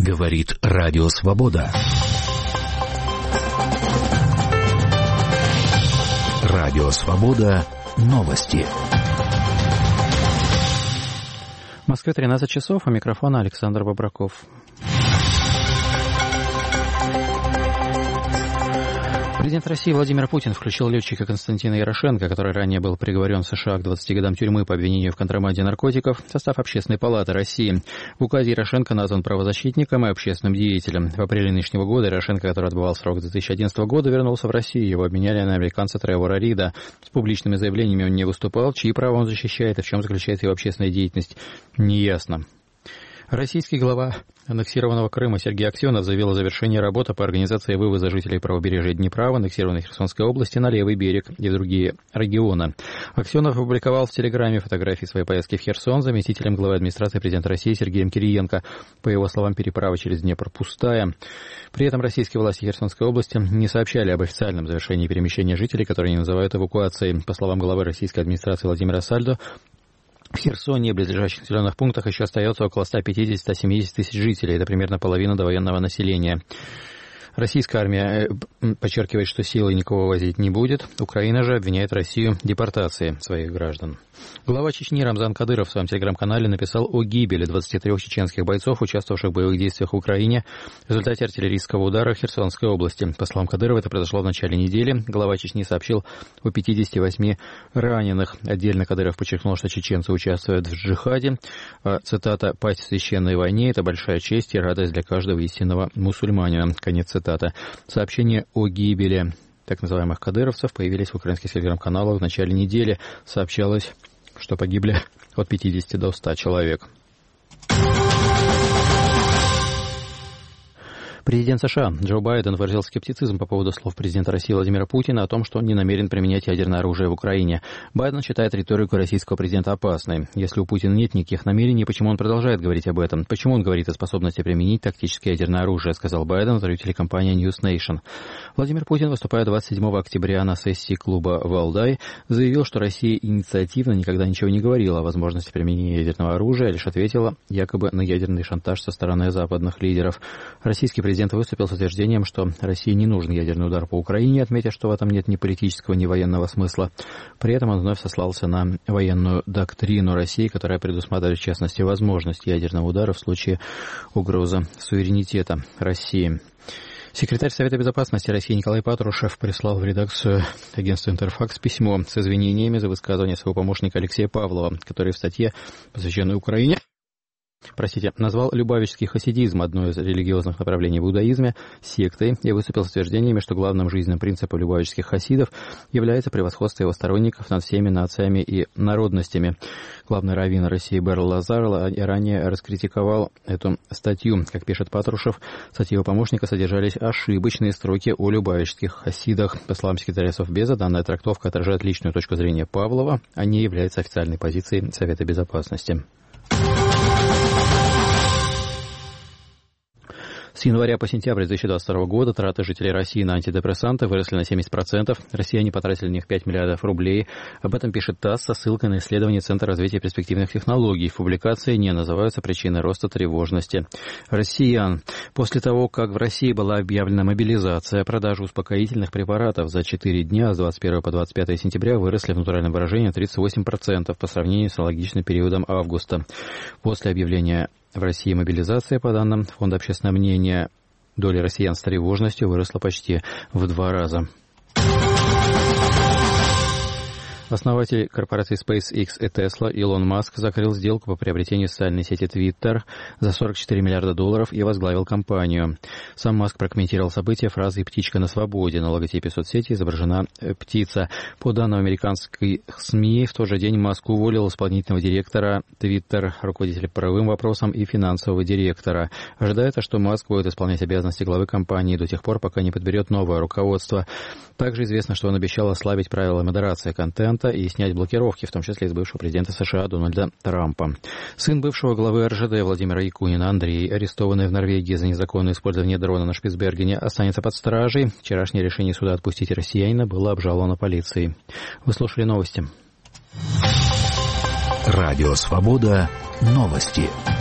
Говорит Радио Свобода. Радио Свобода. Новости. В Москве 13 часов, у микрофона Александр Бобраков. Президент России Владимир Путин включил летчика Константина Ярошенко, который ранее был приговорен в США к 20 годам тюрьмы по обвинению в контрабанде наркотиков, в состав Общественной палаты России. В указе Ярошенко назван правозащитником и общественным деятелем. В апреле нынешнего года Ярошенко, который отбывал срок 2011 года, вернулся в Россию. Его обменяли на американца Тревора Рида. С публичными заявлениями он не выступал. Чьи права он защищает и в чем заключается его общественная деятельность, неясно. Российский глава аннексированного Крыма Сергей Аксенов заявил о завершении работы по организации вывоза жителей правобережья Днепра в аннексированной Херсонской области на левый берег и в другие регионы. Аксенов опубликовал в Телеграме фотографии своей поездки в Херсон заместителем главы администрации президента России Сергеем Кириенко. По его словам, переправа через Днепр пустая. При этом российские власти Херсонской области не сообщали об официальном завершении перемещения жителей, которые они называют эвакуацией. По словам главы российской администрации Владимира Сальдо, в Херсоне и близлежащих населенных пунктах еще остается около 150-170 тысяч жителей. Это примерно половина довоенного населения. Российская армия подчеркивает, что силой никого возить не будет. Украина же обвиняет Россию в депортации своих граждан. Глава Чечни Рамзан Кадыров в своем телеграм-канале написал о гибели 23 чеченских бойцов, участвовавших в боевых действиях в Украине в результате артиллерийского удара в Херсонской области. По словам Кадырова, это произошло в начале недели. Глава Чечни сообщил о 58 раненых. Отдельно Кадыров подчеркнул, что чеченцы участвуют в джихаде. Цитата: «Пасть в священной войне – это большая честь и радость для каждого истинного мусульманина». Конец цитаты. Сообщение о гибели так называемых кадыровцев появились в украинских телеграм-каналах в начале недели. Сообщалось, что погибли от 50 до 100 человек. Президент США Джо Байден выразил скептицизм по поводу слов президента России Владимира Путина о том, что он не намерен применять ядерное оружие в Украине. Байден считает риторику российского президента опасной. Если у Путина нет никаких намерений, почему он продолжает говорить об этом? Почему он говорит о способности применить тактическое ядерное оружие, сказал Байден в интервью телекомпании News Nation. Владимир Путин, выступая 27 октября на сессии клуба «Валдай», заявил, что Россия инициативно никогда ничего не говорила о возможности применения ядерного оружия, лишь ответила якобы на ядерный шантаж со стороны западных лидеров. Российский президент выступил с утверждением, что России не нужен ядерный удар по Украине, отметив, что в этом нет ни политического, ни военного смысла. При этом он вновь сослался на военную доктрину России, которая предусматривает, в частности, возможность ядерного удара в случае угрозы суверенитета России. Секретарь Совета безопасности России Николай Патрушев прислал в редакцию агентства «Интерфакс» письмо с извинениями за высказывание своего помощника Алексея Павлова, который в статье, посвященной Украине, назвал любавический хасидизм, одно из религиозных направлений в иудаизме, сектой, и выступил с утверждениями, что главным жизненным принципом любавических хасидов является превосходство его сторонников над всеми нациями и народностями. Главный раввин России Берл Лазар ранее раскритиковал эту статью. Как пишет Патрушев, в статье его помощника содержались ошибочные строки о любавических хасидах. По словам секретаря Совбеза, данная трактовка отражает личную точку зрения Павлова, а не является официальной позицией Совета безопасности. С января по сентябрь 2022 года траты жителей России на антидепрессанты выросли на 70%. Россияне потратили на них 5 миллиардов рублей. Об этом пишет ТАСС со ссылкой на исследование Центра развития перспективных технологий. В публикации не называются причины роста тревожности россиян. После того, как в России была объявлена мобилизация, продажи успокоительных препаратов за 4 дня с 21 по 25 сентября выросли в натуральном выражении на 38% по сравнению с аналогичным периодом августа. После объявления в России мобилизация, по данным Фонда общественного мнения, доля россиян с тревожностью выросла почти в 2 раза. Основатель корпораций SpaceX и Tesla Илон Маск закрыл сделку по приобретению социальной сети Twitter за $44 миллиарда и возглавил компанию. Сам Маск прокомментировал события фразой «птичка на свободе». На логотипе соцсети изображена птица. По данным американской СМИ, в тот же день Маск уволил исполнительного директора Twitter, руководителя по правовым вопросам и финансового директора. Ожидается, что Маск будет исполнять обязанности главы компании до тех пор, пока не подберет новое руководство. Также известно, что он обещал ослабить правила модерации контента и снять блокировки, в том числе из бывшего президента США Дональда Трампа. Сын бывшего главы РЖД Владимира Якунина Андрей, арестованный в Норвегии за незаконное использование дрона на Шпицбергене, останется под стражей. Вчерашнее решение суда отпустить россиянина было обжаловано полицией. Вы слушали новости. Радио Свобода. Новости.